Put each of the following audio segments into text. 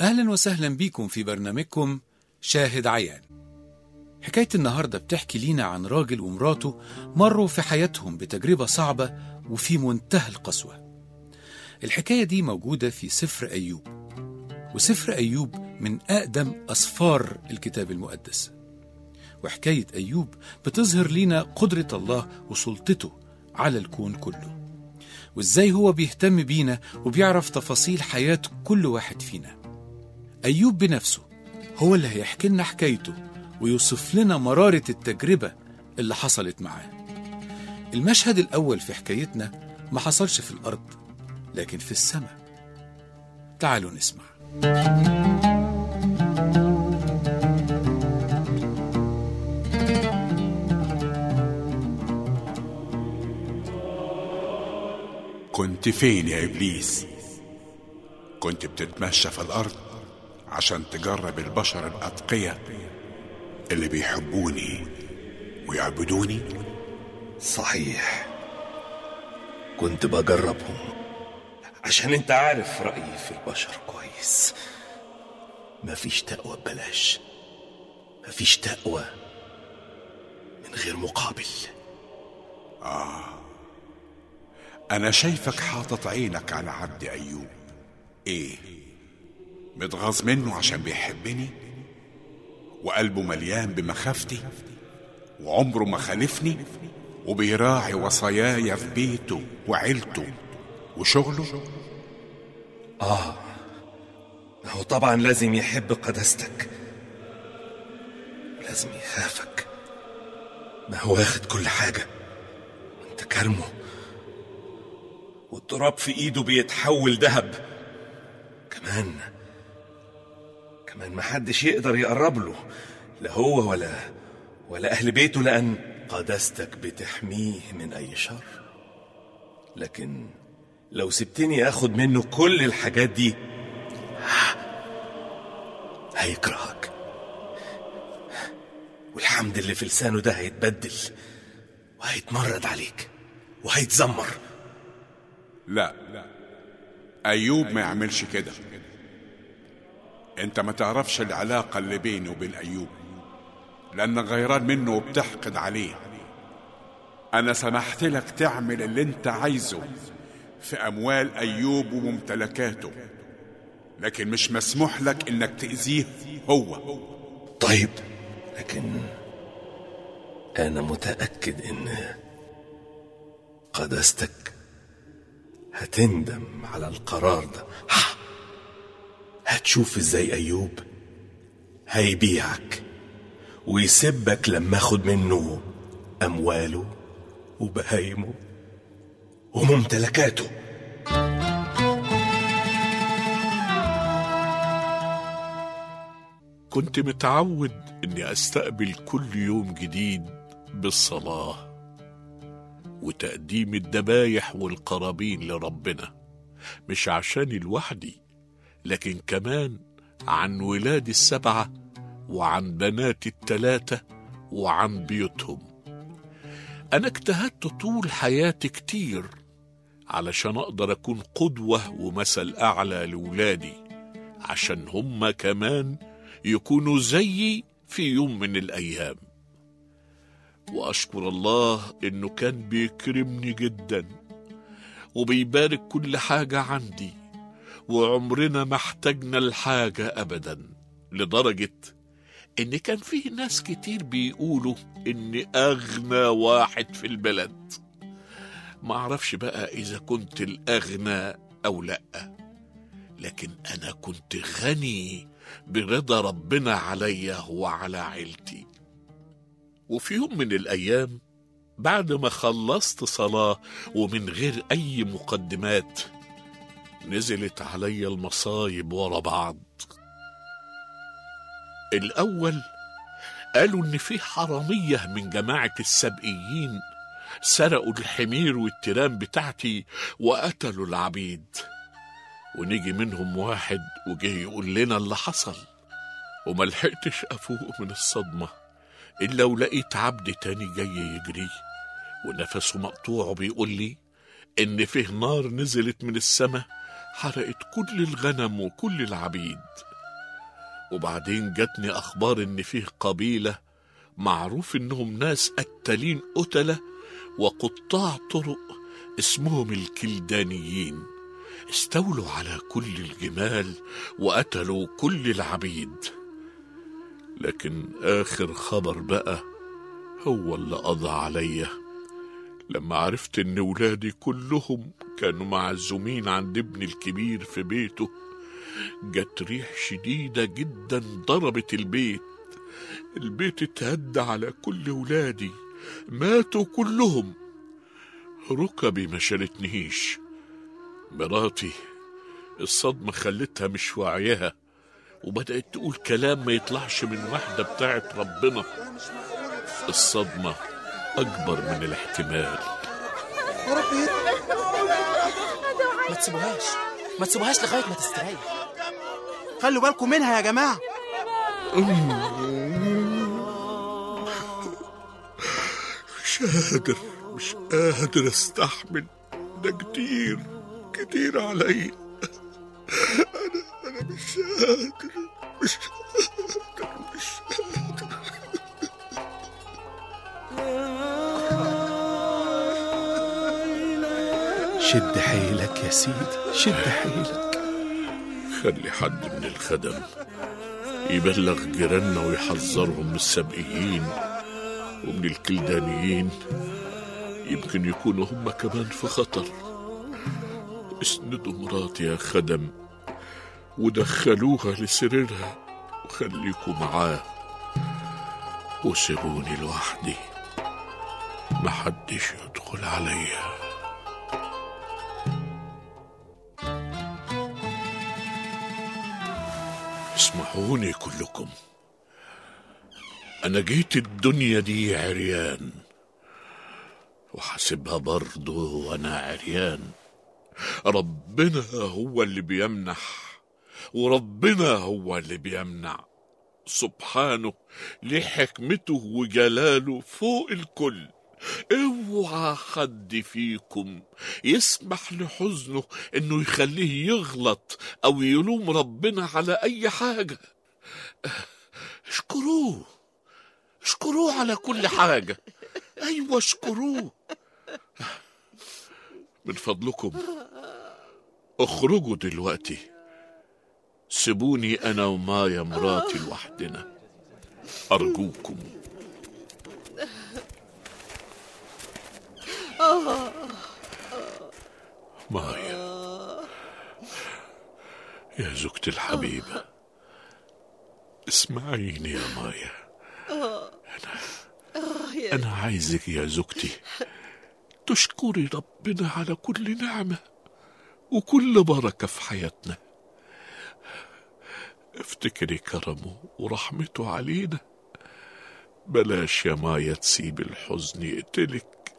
أهلا وسهلا بيكم في برنامجكم شاهد عيان. حكاية النهاردة بتحكي لينا عن راجل ومراته مروا في حياتهم بتجربة صعبة وفي منتهى القسوة. الحكاية دي موجودة في سفر أيوب، وسفر أيوب من أقدم أسفار الكتاب المقدس. وحكاية أيوب بتظهر لينا قدرة الله وسلطته على الكون كله، وإزاي هو بيهتم بينا وبيعرف تفاصيل حياة كل واحد فينا. أيوب بنفسه هو اللي هيحكي لنا حكايته ويوصف لنا مرارة التجربة اللي حصلت معاه. المشهد الأول في حكايتنا ما حصلش في الأرض لكن في السماء. تعالوا نسمع. كنت فين يا إبليس؟ كنت بتتمشى في الأرض عشان تجرب البشر الأتقياء اللي بيحبوني ويعبدوني؟ صحيح، كنت بجربهم عشان انت عارف رأيي في البشر كويس. مفيش تقوى ببلاش، مفيش تقوى من غير مقابل. أنا شايفك حاطط عينك على عبد أيوب. إيه؟ متغاظ منه عشان بيحبني وقلبه مليان بمخافتي وعمره ما خالفني وبيراعي وصاياي في بيته وعيلته وشغله؟ هو طبعا لازم يحب قداستك، لازم يخافك. ما هو واخد كل حاجة وانت كرمه، والتراب في ايده بيتحول ذهب. كمان محدش يقدر يقرب له، لا هو ولا أهل بيته، لأن قداستك بتحميه من أي شر. لكن لو سبتني أخد منه كل الحاجات دي هيكرهك، والحمد اللي في لسانه ده هيتبدل وهيتمرد عليك وهيتذمر. لا، أيوب ما يعملش كده. انت ما تعرفش العلاقة اللي بيني وبين أيوب، لأنك غيران منه وبتحقد عليه. أنا سمحت لك تعمل اللي انت عايزه في أموال أيوب وممتلكاته، لكن مش مسموح لك انك تأذيه هو. طيب، لكن أنا متأكد إن قداستك هتندم على القرار ده. هتشوف ازاي أيوب هيبيعك ويسبك لما اخد منه أمواله وبهايمه وممتلكاته. كنت متعود اني استقبل كل يوم جديد بالصلاة وتقديم الذبايح والقرابين لربنا، مش عشاني لوحدي لكن كمان عن ولادي 7 وعن بناتي 3 وعن بيوتهم. أنا اجتهدت طول حياتي كتير علشان أقدر أكون قدوة ومثل أعلى لولادي، عشان هم كمان يكونوا زيي في يوم من الأيام. وأشكر الله إنه كان بيكرمني جدا وبيبارك كل حاجة عندي، وعمرنا ما احتاجنا الحاجة أبدا، لدرجة إن كان فيه ناس كتير بيقولوا إني أغنى واحد في البلد. ما أعرفش بقى إذا كنت الأغنى أو لأ، لكن أنا كنت غني برضا ربنا عليا وعلى عيلتي. وفي يوم من الأيام بعد ما خلصت صلاة ومن غير أي مقدمات نزلت علي المصايب ورا بعض. الأول قالوا إن في حرامية من جماعة السبئيين سرقوا الحمير والتيران بتاعتي وقتلوا العبيد، ونيجي منهم واحد وجه يقول لنا اللي حصل، وما لحقتش أفوق من الصدمة إلا ولقيت عبد تاني جاي يجري ونفسه مقطوع وبيقول لي إن فيه نار نزلت من السماء حرقت كل الغنم وكل العبيد، وبعدين جاتني أخبار إن فيه قبيلة معروف إنهم ناس قتالين قتلة وقطاع طرق اسمهم الكلدانيين، استولوا على كل الجمال وقتلوا كل العبيد. لكن آخر خبر بقى هو اللي قضى عليا لما عرفت إن ولادي كلهم كانوا معزومين عند ابني الكبير في بيته. جت ريح شديدة جدا ضربت البيت اتهد على كل ولادي، ماتوا كلهم. ركبي ما شالتنيش. مراتي الصدمة خلتها مش واعيها، وبدأت تقول كلام ما يطلعش من واحدة بتاعت ربنا. الصدمة أكبر من الاحتمال. يا رب ما تسيبوهاش لغاية ما تستريح. خلوا بالكم منها يا جماعة. مش قادر استحمل، ده كتير عليا. أنا مش قادر. شد حيلك يا سيدي، شد حيلك. خلي حد من الخدم يبلغ جيراننا ويحذرهم من السبئيين ومن الكلدانيين، يمكن يكونوا هم كمان في خطر. اسندوا مراتي يا خدم ودخلوها لسريرها وخليكوا معاه وسيبوني لوحدي، محدش يدخل عليا. اسمحوني كلكم، أنا جيت الدنيا دي عريان وحاسبها برضه وأنا عريان. ربنا هو اللي بيمنح وربنا هو اللي بيمنع سبحانه، ليه حكمته وجلاله فوق الكل. اوعى حد فيكم يسمح لحزنه انه يخليه يغلط او يلوم ربنا على اي حاجة. اشكروه على كل حاجة. ايوه اشكروه. من فضلكم اخرجوا دلوقتي، سيبوني انا ومايا مراتي لوحدنا ارجوكم. مايا يا زوجتي الحبيبة، اسمعيني يا مايا. أنا عايزك يا زوجتي تشكري ربنا على كل نعمة وكل بركة في حياتنا. افتكري كرمه ورحمته علينا. بلاش يا مايا تسيب الحزن يقتلك.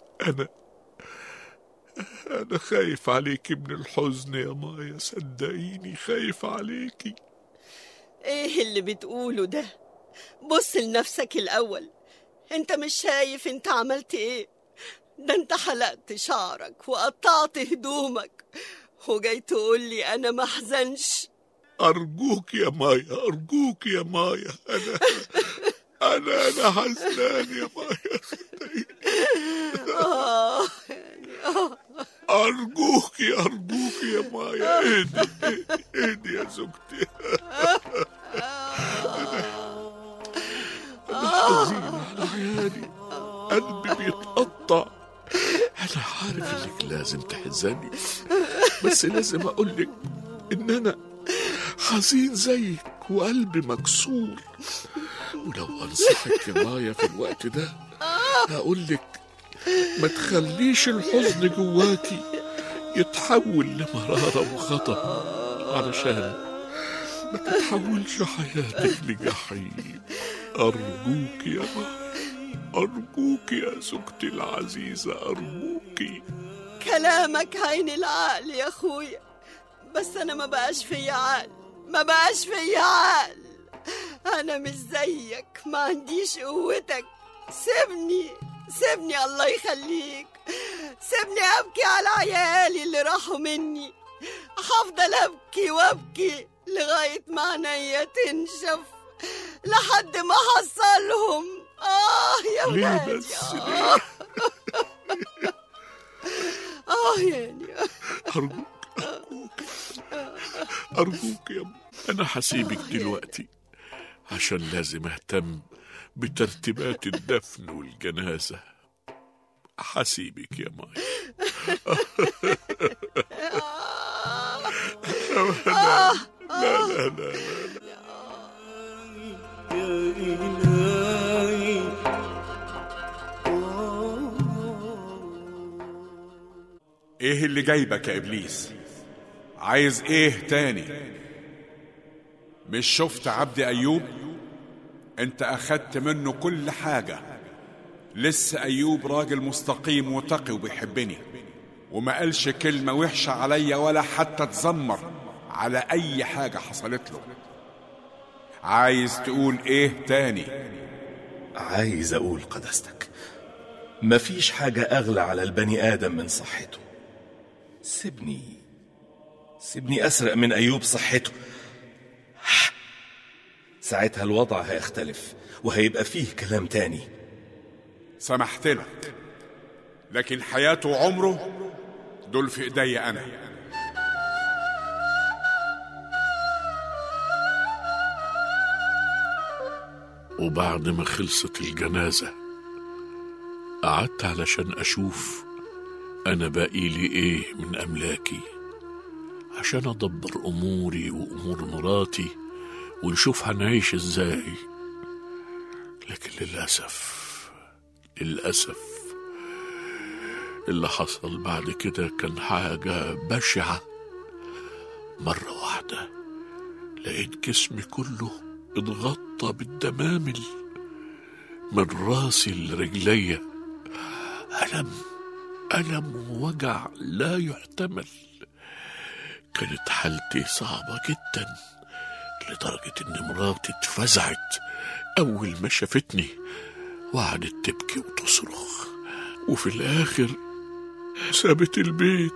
أنا خايف عليكي من الحزن يا مايا، صدقيني خايف عليكي. ايه اللي بتقوله ده؟ بص لنفسك الأول. انت مش شايف انت عملت ايه؟ ده انت حلقت شعرك وقطعت هدومك وجاي تقولي انا ما احزنش. أرجوك يا مايا، أرجوك يا مايا. أنا حزنان يا مايا، أرجوك يا مايا. اهدي يا زوجتي. أنا حزين على عيالي، قلبي بيتقطع. أنا عارف إنك لازم تحزني، بس لازم أقولك إن أنا حزين زيك وقلبي مكسور. ولو أنصحك يا مايا في الوقت ده هقولك ما تخليش الحزن جواكي يتحول لمرارة وغضب، علشان ما تتحولش حياتك لجحيم. أرجوك يا مايا، أرجوك يا زوجتي العزيزة، أرجوكي. كلامك عين العقل يا أخويا، بس أنا ما بقاش فيا عقل. أنا مش زيك، ما عنديش قوتك. سيبني الله يخليك. سيبني أبكي على عيالي اللي راحوا مني. هفضل أبكي لغاية ما عينيا تنشف لحد ما حصلهم. يا ولادي. بس يعني أرجوك يا أم، أنا هسيبك دلوقتي عشان لازم أهتم بترتيبات الدفن والجنازة. هسيبك يا مايا. لا ايه اللي جايبك يا ابليس؟ عايز ايه تاني؟ مش شفت عبد ايوب؟ انت اخدت منه كل حاجة. لسه ايوب راجل مستقيم وتقي وبيحبني، وما قالش كلمة وحشة عليا ولا حتى تزمر على اي حاجة حصلت له. عايز تقول ايه تاني؟ عايز اقول قداستك، مفيش حاجة اغلى على البني ادم من صحته. سيبني اسرق من ايوب صحته، ساعتها الوضع هيختلف وهيبقى فيه كلام تاني. سمحت لك، لكن حياته وعمره دول في ايديا انا. وبعد ما خلصت الجنازة قعدت علشان أشوف أنا باقي لي إيه من أملاكي عشان أدبر أموري وأمور مراتي ونشوف هنعيش إزاي. لكن للأسف اللي حصل بعد كده كان حاجة بشعة. مرة واحدة لقيت جسمي كله اتغطى بالدمامل من راسي لرجليا. ألم ووجع لا يحتمل. كانت حالتي صعبة جدا لدرجة إن مراتي اتفزعت أول ما شافتني وقعدت تبكي وتصرخ، وفي الآخر سابت البيت.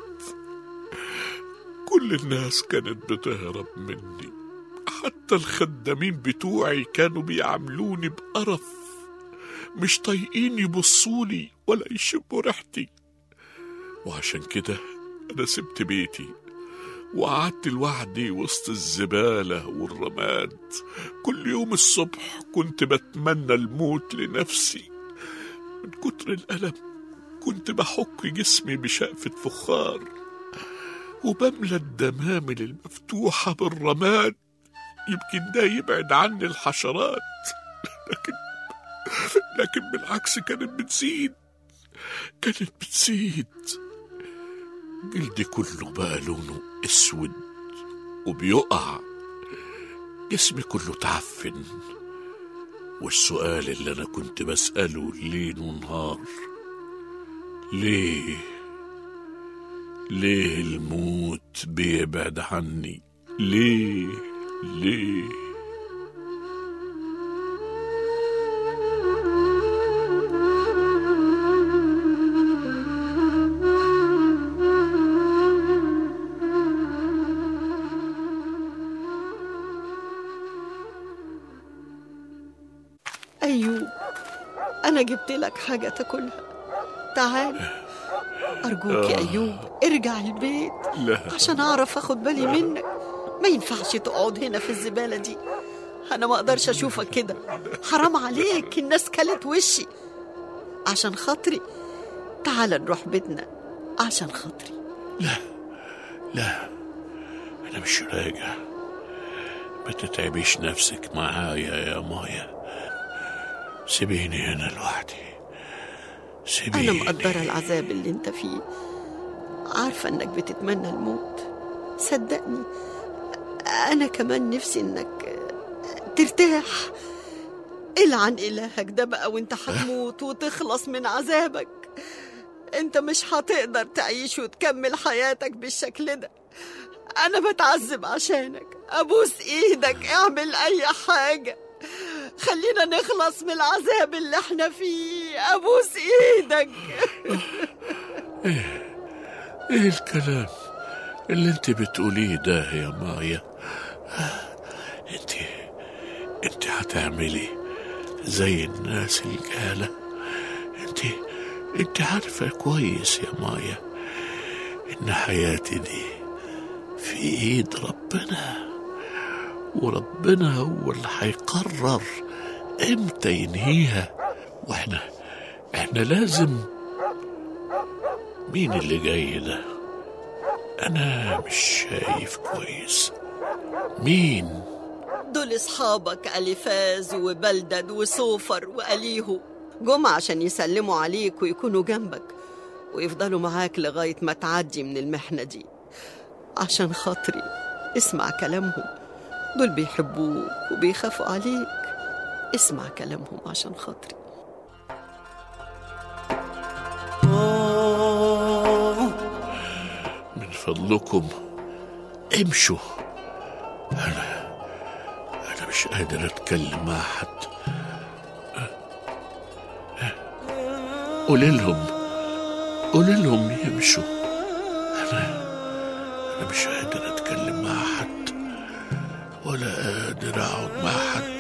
كل الناس كانت بتهرب مني، حتى الخدامين بتوعي كانوا بيعاملوني بقرف، مش طايقين يبصولي ولا يشموا ريحتي. وعشان كده أنا سبت بيتي وقعدت لوحدي وسط الزبالة والرماد. كل يوم الصبح كنت بتمنى الموت لنفسي. من كتر الألم كنت بحك جسمي بشقفة فخار وبملى الدمامل المفتوحة بالرماد، يمكن ده يبعد عني الحشرات. لكن بالعكس كانت بتزيد. جلدي كله بقى لونه اسود وبيقع، جسمي كله تعفن. والسؤال اللي انا كنت بسأله ليل ونهار، ليه الموت بيبعد عني؟ ليه أيوب، أنا جبت لك حاجة تاكلها. تعال أرجوك يا أيوب، ارجع البيت عشان أعرف أخد بالي منك. ما ينفعش تقعد هنا في الزبالة دي. أنا ما أقدرش أشوفك كده، حرام عليك، الناس كلت وشي. عشان خاطري تعال نروح بيتنا، عشان خاطري. لا أنا مش راجع. ما تتعبيش نفسك معايا يا مايا، سيبيني هنا لوحدي. أنا مقدرة العذاب اللي انت فيه، عارفة انك بتتمنى الموت. صدقني أنا كمان نفسي انك ترتاح. العن إلهك ده بقى وانت هتموت وتخلص من عذابك. انت مش هتقدر تعيش وتكمل حياتك بالشكل ده. أنا بتعذب عشانك، أبوس إيدك اعمل أي حاجة، خلينا نخلص من العذاب اللي احنا فيه. أبوس إيدك. ايه الكلام اللي انت بتقوليه ده يا مايا؟ انت هتعملي زي الناس الجهلة. انت عارفة كويس يا مايا ان حياتي دي في ايد ربنا، وربنا هو اللي هيقرر امتى ينهيها، واحنا لازم. مين اللي جاي ده؟ انا مش شايف كويس. مين؟ دول اصحابك اليفاز وبلدد وسوفر واليهو، جم عشان يسلموا عليك ويكونوا جنبك ويفضلوا معاك لغاية ما تعدي من المحنة دي. عشان خاطري اسمع كلامهم، دول بيحبوك وبيخافوا عليك. اسمع كلامهم عشان خاطري. من فضلكم امشوا. انا مش قادر اتكلم مع حد. قولي لهم يمشوا. انا مش قادر اتكلم مع حد ولا قادر اقعد مع حد.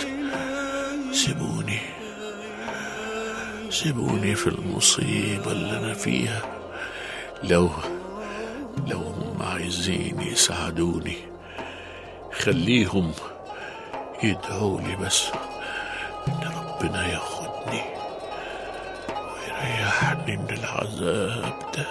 سيبوني في المصيبة اللي انا فيها. لو هم عايزين يساعدوني خليهم يدعولي بس ان ربنا ياخدني ويريحني من العذاب ده.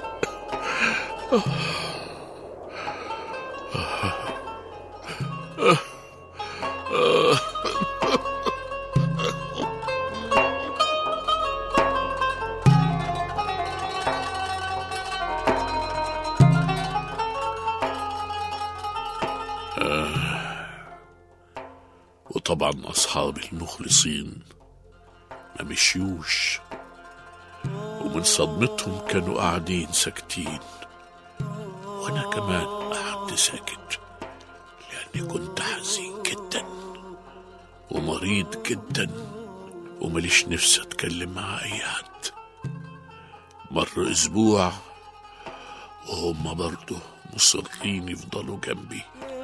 وطبعا أصحابي المخلصين ما مشيوش، ومن صدمتهم كانوا قاعدين ساكتين، وأنا كمان قعدت ساكت لأني كنت حزين جدا ومريض جدا ومليش نفسي أتكلم مع أي حد. مر أسبوع وهم برضه مصرين يفضلوا جنبي،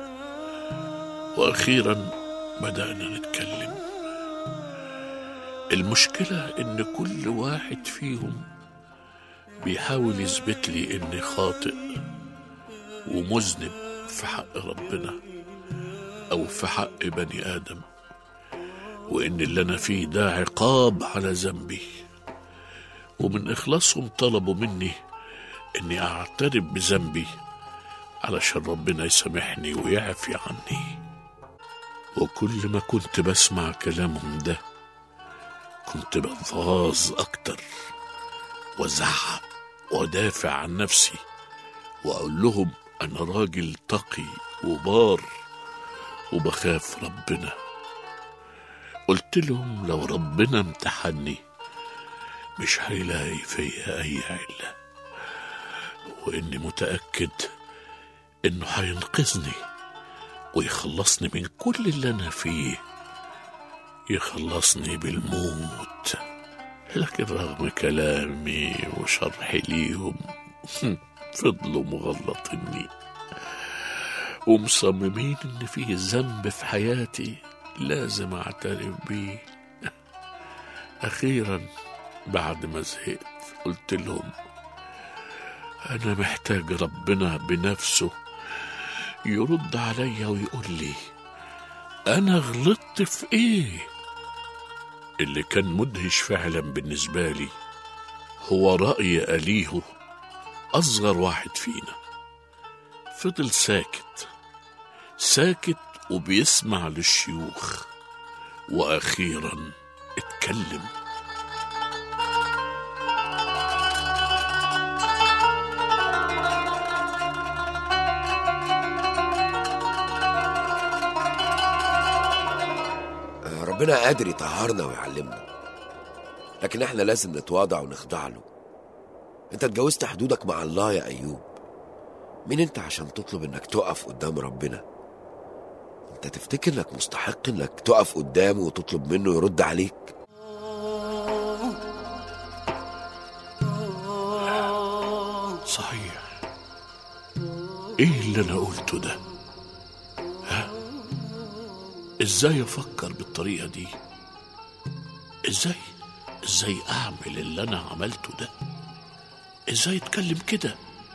وأخيرا بدأنا نتكلم. المشكلة إن كل واحد فيهم بيحاول يثبت لي إني خاطئ ومذنب في حق ربنا أو في حق بني آدم، وإن اللي أنا فيه ده عقاب على ذنبي. ومن إخلاصهم طلبوا مني إني أعترف بذنبي علشان ربنا يسامحني ويعفي عني. وكل ما كنت بسمع كلامهم ده كنت بتغاظ أكتر وزعق ودافع عن نفسي وأقول لهم أنا راجل تقي وبار وبخاف ربنا. قلت لهم لو ربنا امتحني مش هيلاقي فيا أي علة، وإني متأكد إنه هينقذني ويخلصني من كل اللي أنا فيه، يخلصني بالموت. لكن رغم كلامي وشرحي ليهم فضلوا مغلطيني ومصممين إن فيه ذنب في حياتي لازم أعترف بيه. أخيرا بعد ما زهقت قلت لهم أنا محتاج ربنا بنفسه يرد عليا ويقول لي أنا غلطت في إيه. اللي كان مدهش فعلا بالنسبة لي هو رأي أليهو أصغر واحد فينا. فضل ساكت وبيسمع للشيوخ، وأخيرا اتكلم. ربنا قادر يطهرنا ويعلمنا، لكن احنا لازم نتواضع ونخضع له. انت اتجاوزت حدودك مع الله يا أيوب. مين انت عشان تطلب انك تقف قدام ربنا؟ انت تفتكر انك مستحق انك تقف قدامه وتطلب منه يرد عليك؟ صحيح، ايه اللي انا قلته ده؟ ازاي افكر بالطريقة دي؟ ازاي اعمل اللي انا عملته ده؟ ازاي اتكلم كده؟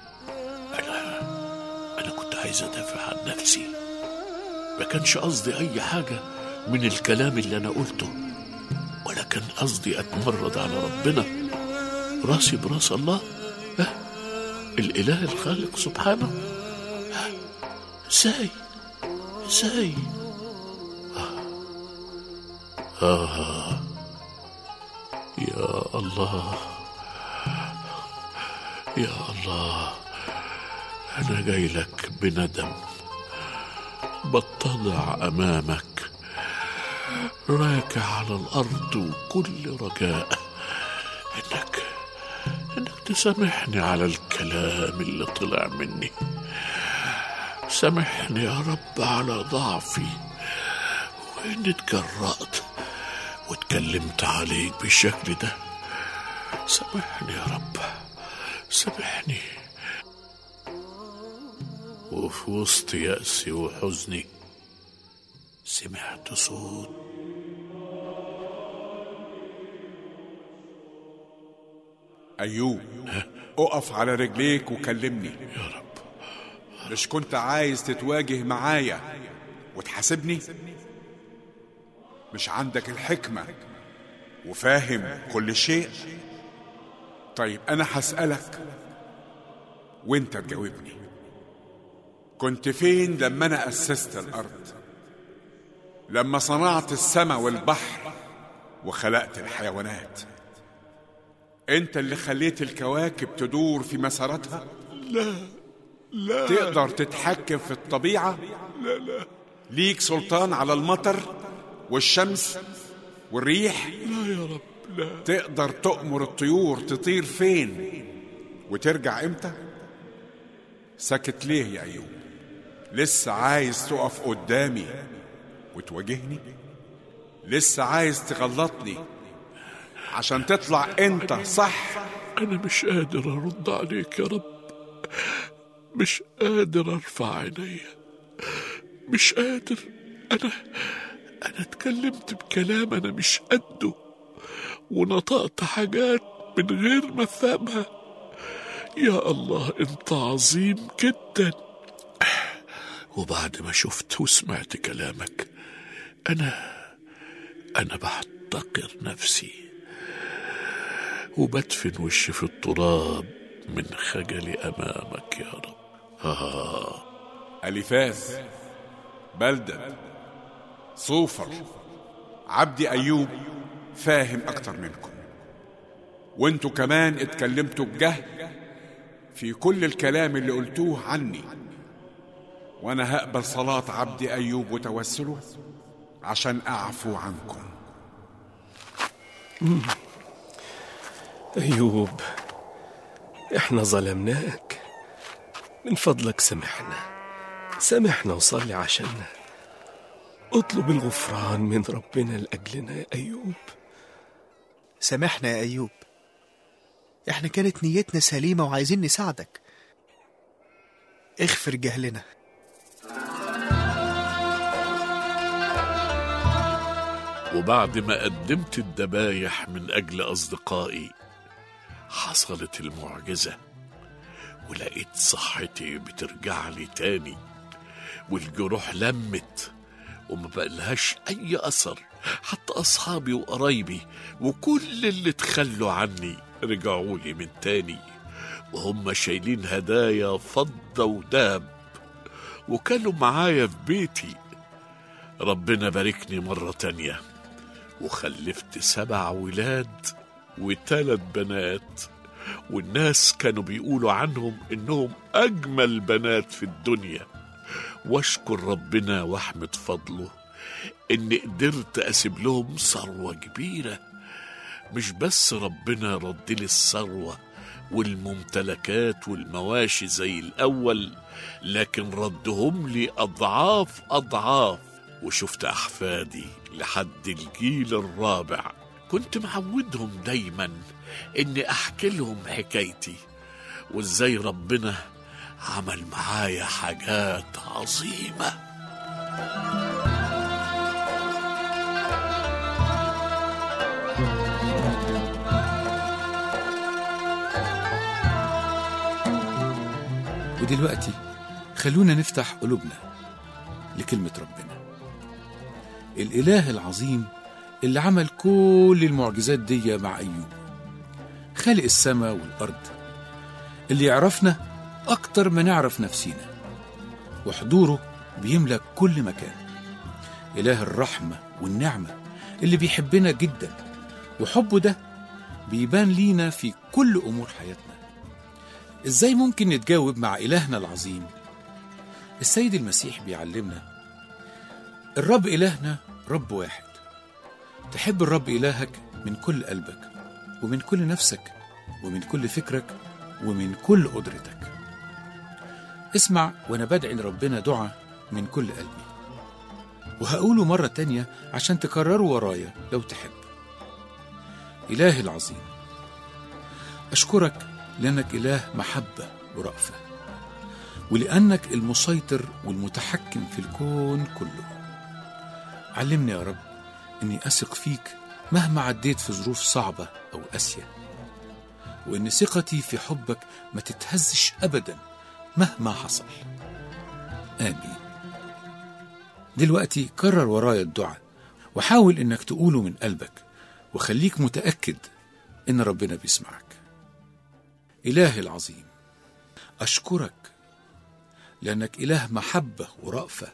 انا كنت عايز ادافع عن نفسي، ما كانش قصدي اي حاجة من الكلام اللي انا قلته، ولا كان قصدي اتمرد على ربنا. راسي براس الله، الاله الخالق سبحانه. ازاي يا الله أنا جاي لك بندم، بتضع أمامك راكع على الأرض، وكل رجاء إنك تسامحني على الكلام اللي طلع مني. سامحني يا رب على ضعفي، وإني اتجرأت واتكلمت عليك بالشكل ده. سامحني يا رب، سامحني. وفي وسط يأسي وحزني سمعت صوت: أيوب، اقف على رجليك وكلمني. يا رب، مش كنت عايز تتواجه معايا وتحاسبني؟ مش عندك الحكمة وفاهم كل شيء؟ طيب أنا هسألك وانت تجاوبني. كنت فين لما أنا أسست الأرض؟ لما صنعت السماء والبحر وخلقت الحيوانات؟ انت اللي خليت الكواكب تدور في مساراتها؟ لا. تقدر تتحكم في الطبيعة؟ لا. ليك سلطان على المطر والشمس والريح؟ لا يا رب، لا. تقدر تأمر الطيور تطير فين وترجع امتى؟ سكت ليه يا أيوب؟ لسه عايز تقف قدامي وتواجهني؟ لسه عايز تغلطني عشان تطلع انت صح؟ أنا مش قادر أرد عليك يا رب، مش قادر أرفع عيني، مش قادر. أنا اتكلمت بكلام أنا مش قده، ونطقت حاجات من غير ما أفهمها. يا الله، أنت عظيم جدا. وبعد ما شفت وسمعت كلامك أنا بحتقر نفسي وبدفن وشي في التراب من خجلي أمامك يا رب. أليفاز، بلدد، صوفر، عبدي أيوب فاهم أكتر منكم، وانتوا كمان اتكلمتوا بجهل في كل الكلام اللي قلتوه عني، وانا هقبل صلاة عبدي أيوب وتوسله عشان أعفو عنكم. أيوب، إحنا ظلمناك، من فضلك سامحنا وصلي عشاننا. اطلب الغفران من ربنا لأجلنا يا أيوب. سامحنا يا أيوب، إحنا كانت نيتنا سليمة وعايزين نساعدك. اغفر جهلنا. وبعد ما قدمت الذبايح من أجل أصدقائي حصلت المعجزة، ولقيت صحتي بترجع لي تاني، والجروح لمت وما بقلهاش أي أثر. حتى أصحابي وقرايبي وكل اللي تخلوا عني رجعوا لي من تاني، وهم شايلين هدايا فضة ودهب، وكانوا معايا في بيتي. ربنا باركني مرة تانية وخلفت 7 ولاد و3 بنات، والناس كانوا بيقولوا عنهم إنهم أجمل بنات في الدنيا. واشكر ربنا واحمد فضله إني قدرت أسيب لهم ثروة كبيرة. مش بس ربنا ردلي الثروة والممتلكات والمواشي زي الأول، لكن ردهم لي أضعاف أضعاف. وشفت أحفادي لحد الجيل الرابع. كنت معودهم دايما إني أحكي لهم حكايتي وإزاي ربنا عمل معايا حاجات عظيمة. ودلوقتي خلونا نفتح قلوبنا لكلمة ربنا. الإله العظيم اللي عمل كل المعجزات دي مع أيوب، خالق السماء والأرض، اللي يعرفنا أكتر ما نعرف نفسينا، وحضوره بيملك كل مكان. إله الرحمة والنعمة اللي بيحبنا جدا، وحبه ده بيبان لينا في كل أمور حياتنا. إزاي ممكن نتجاوب مع إلهنا العظيم؟ السيد المسيح بيعلمنا الرب إلهنا رب واحد. تحب الرب إلهك من كل قلبك ومن كل نفسك ومن كل فكرك ومن كل قدرتك. اسمع وأنا بدعي لربنا دعاء من كل قلبي، وهقوله مرة تانية عشان تكرروا ورايا لو تحب. إلهي العظيم، أشكرك لأنك إله محبة ورأفة، ولأنك المسيطر والمتحكم في الكون كله. علمني يا رب أني أثق فيك مهما عديت في ظروف صعبة أو قاسية، وأن ثقتي في حبك ما تتهزش أبدا مهما حصل. آمين. دلوقتي كرر ورايا الدعاء، وحاول أنك تقوله من قلبك، وخليك متأكد أن ربنا بيسمعك. إلهي العظيم، أشكرك لأنك إله محبة ورأفة،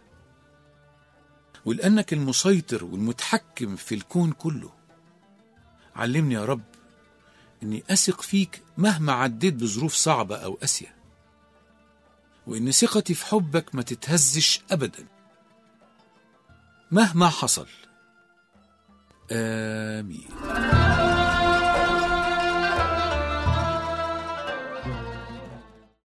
ولأنك المسيطر والمتحكم في الكون كله. علمني يا رب أني أثق فيك مهما عديت بظروف صعبة أو قاسية، وأن ثقتي في حبك ما تتهزش أبدا مهما حصل. آمين.